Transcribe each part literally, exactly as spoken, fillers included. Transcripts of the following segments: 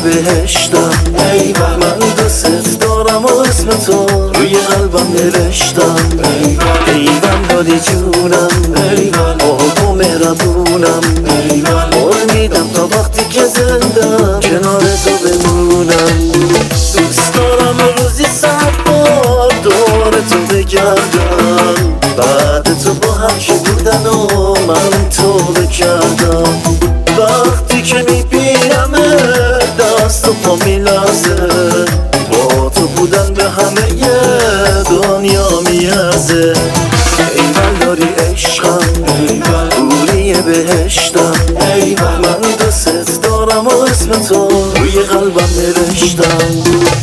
بهشتم. ایول من دوست دارم و اسم تو روی قلبم نوشتم. ایول داری جونم، ایول آقا مهربونم. قول میدم تا وقتی که زندم کنار تو بمونم. دوست دارم روزی صد بار دور تو بگردم، بعد تو با هم چی بودن و من تو بکردم. وقتی که میبینم دست و پا میلرزه، با تو بودن به همه یه دنیا میارزه. ایول داری عشقم، ایول حوری بهشتم. ایول من دوست دارم و اسم تو روی قلبم نوشتم.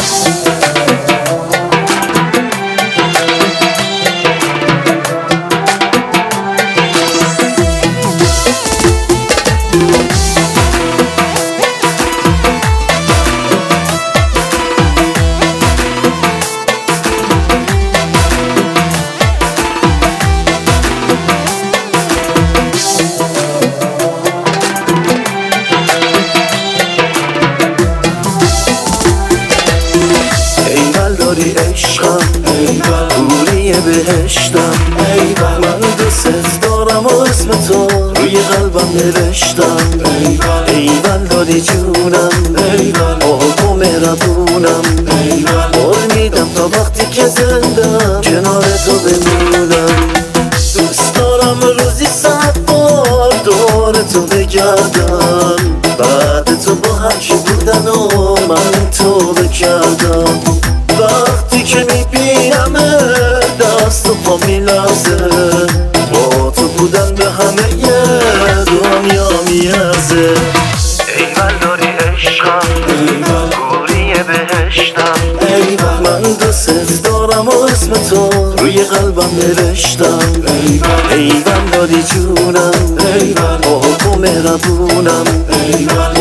داری عشقم، ایول حوری بهشتم. ایول من دوست دارم و اسم تو روی قلبم نوشتم. ایول داری جونم، ایول آقا مهربونم. قول میدم تا وقتی که زندم کنار تو بمونم. دوست دارم روزی صد بار دور تو بگردم، بعد تو با هم چی بودن و من تو بکردم. وقتی که میبینم دست و پا میلرزه، با تو بودن به همه یه دنیا میارزه. ایول داری عشقم، ایول حوری بهشتم. ایول من دوست دارم و اسم تو روی قلبم نوشتم. ایول داری جونم، ایول آقا مهربونم.